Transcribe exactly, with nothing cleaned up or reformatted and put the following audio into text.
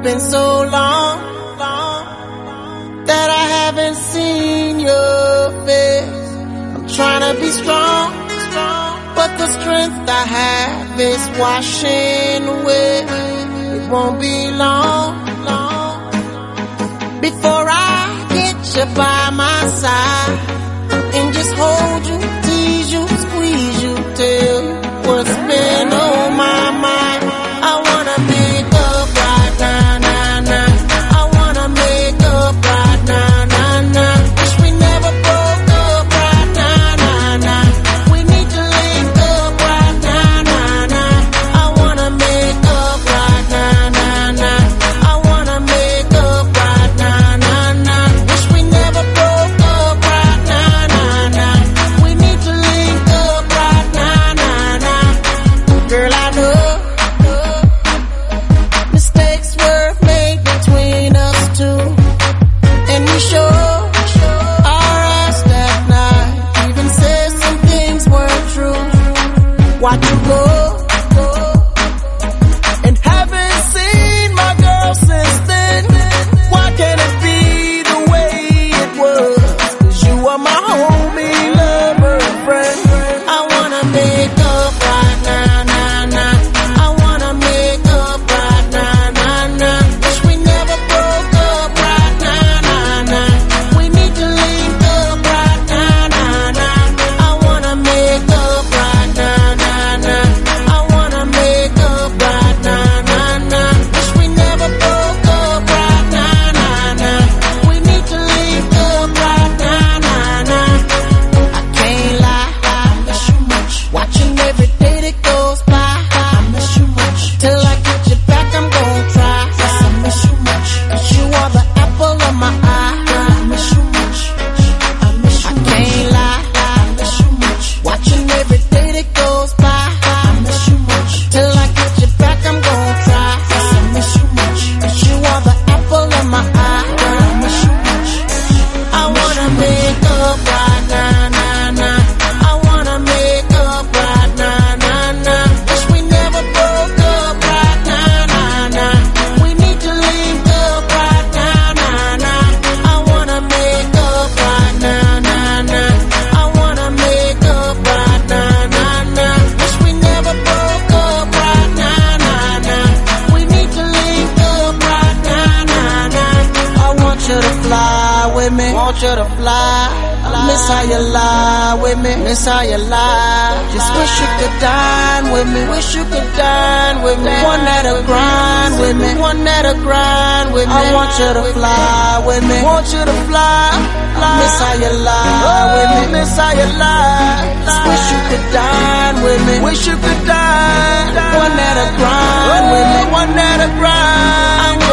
been so long, long that I haven't seen your face. I'm trying to be strong, strong, but the strength I have is washing away. It won't be long, long before I get you by my side and just hold you, tease you, squeeze you, tell you what's been on my mind. I wanna make up right now, now, now. I wanna make up right now, now, now. Wish we never broke up right now, now, now. We need to link up right now, now, now. I wanna make up right now, now, now. I wanna make up right now, now, now. Wish we never broke up right now, now, now. We need to link up right now, now, now. Girl, I know mistakes were made between us two, and we sure our ass that night even said some things weren't true. Watch you go, and haven't seen my girl since then. Why can't it be the way it was? 'Cause you are my homie, lover, friend. I wanna make up right now, now, now. I wanna make up right now, now, now. Wish we never broke up right now, now, now. We need to link up right now, now, now. I wanna make up right now, now, now. I wanna make up right now, now, now. Wish we never broke up right now, now, now. We need to link up right now, now, now. I can't lie, I miss you much. Watching every day that goes by, I miss you much. Till I get you back, I'm gon' try. Yes, I miss you much. 'Cause you are the apple of my eye. Girl, I miss you much. I miss you much. I can't lie, I miss you much. Watching every day that goes by, I miss you much. Till I get you back, I'm gon' try. Yes, I miss you much. 'Cause you are the apple of my eye. Girl, I miss you much. I wanna make up right now, now, now. I wanna make up right now, now, now. Wish we never broke up right now, now, now. We need to link up right now, now, now. I wanna make up right now, now, now. I wanna make up right now, now, now. Wish we never broke up right now, now, now. We need to link up right now, now, now. I want you to fly with me, want you to fly. Miss how you lie with me, miss how you lie. Just wish you could dine with me, wish you could dine with me. One that'll grind with me, one that'll grind with me. I want you to fly with me, want you to fly. Miss how you lie with me, miss how you lie. Just wish you could dine with me, wish you could dine. One that'll grind with me, one that'll grind.